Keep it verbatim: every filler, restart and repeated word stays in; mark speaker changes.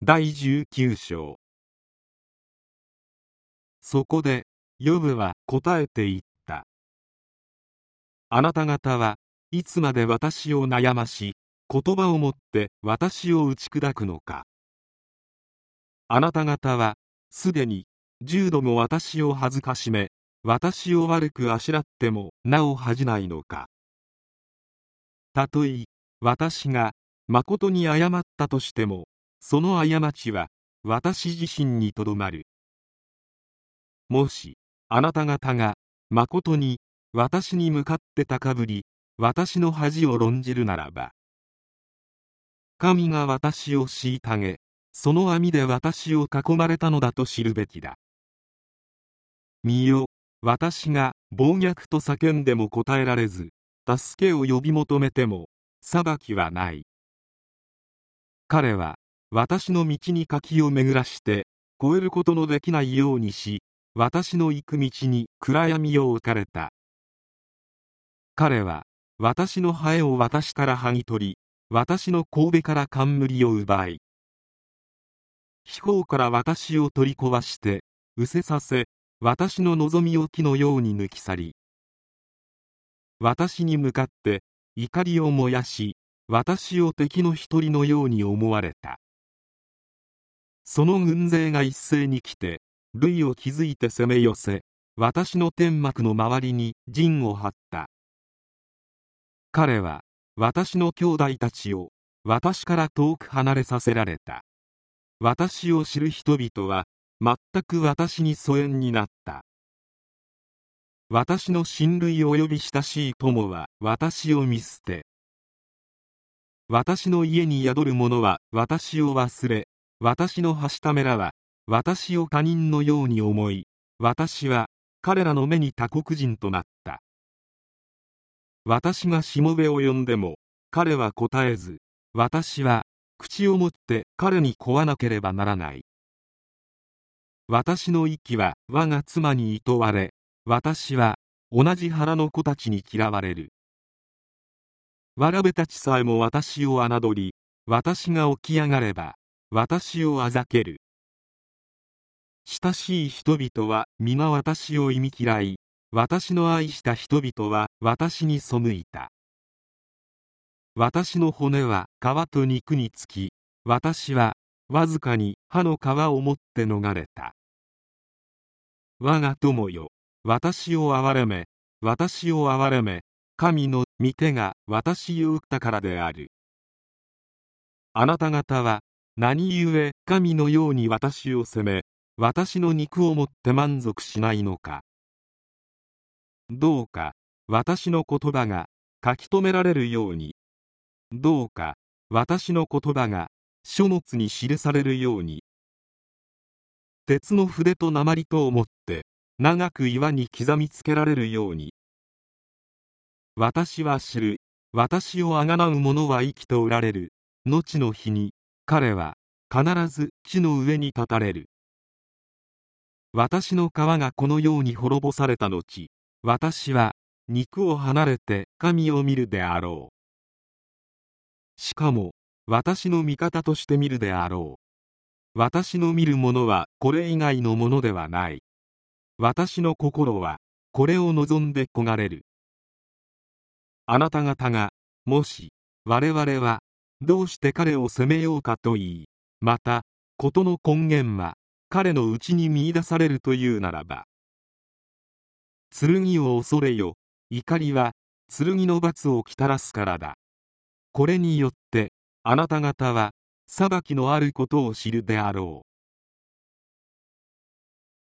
Speaker 1: だいじゅうきゅう章。そこでヨブは答えて言った。あなた方はいつまで私を悩まし、言葉をもって私を打ち砕くのか。あなた方はすでに十度も私を恥ずかしめ、私を悪くあしらってもなお恥じないのか。たとえ私が誠に謝ったとしても、その過ちは私自身にとどまる。もしあなた方が誠に私に向かって高ぶり、私の恥を論じるならば、神が私を虐げ、その網で私を囲まれたのだと知るべきだ。見よ、私が暴虐と叫んでも答えられず、助けを呼び求めても裁きはない。彼は私の道に垣を巡らして越えることのできないようにし、私の行く道に暗闇を置かれた。彼は私のハエを私から剥ぎ取り、私の頭から冠を奪い、飛行から私を取り壊して失せさせ、私の望みを木のように抜き去り、私に向かって怒りを燃やし、私を敵の一人のように思われた。その軍勢が一斉に来て塁を築いて攻め寄せ、私の天幕の周りに陣を張った。彼は私の兄弟たちを私から遠く離れさせられた。私を知る人々は全く私に疎遠になった。私の親類及び親しい友は私を見捨て、私の家に宿る者は私を忘れ、私のはしためらは私を他人のように思い、私は彼らの目に他国人となった。私がしもべを呼んでも彼は答えず、私は口を持って彼に乞わなければならない。私の息は我が妻に厭われ、私は同じ腹の子たちに嫌われる。わらべたちさえも私を侮り、私が起き上がれば私をあざける。親しい人々は皆私を忌み嫌い、私の愛した人々は私に背いた。私の骨は皮と肉につき、私はわずかに歯の皮を持って逃れた。我が友よ、私を憐れめ、私を憐れめ、神の御手が私を打ったからである。あなた方は何故神のように私を責め、私の肉をもって満足しないのか。どうか私の言葉が書き留められるように、どうか私の言葉が書物に記されるように、鉄の筆と鉛とをもって長く岩に刻みつけられるように。私は知る。私をあがなう者は生きておられる。後の日に彼は必ず地の上に立たれる。私の皮がこのように滅ぼされた後、私は肉を離れて神を見るであろう。しかも私の味方として見るであろう。私の見るものはこれ以外のものではない。私の心はこれを望んで焦がれる。あなた方がもし我々はどうして彼を責めようかと言い、また事の根源は彼のうちに見出されるというならば、剣を恐れよ。怒りは剣の罰をきたらすからだ。これによってあなた方は裁きのあることを知るであろう。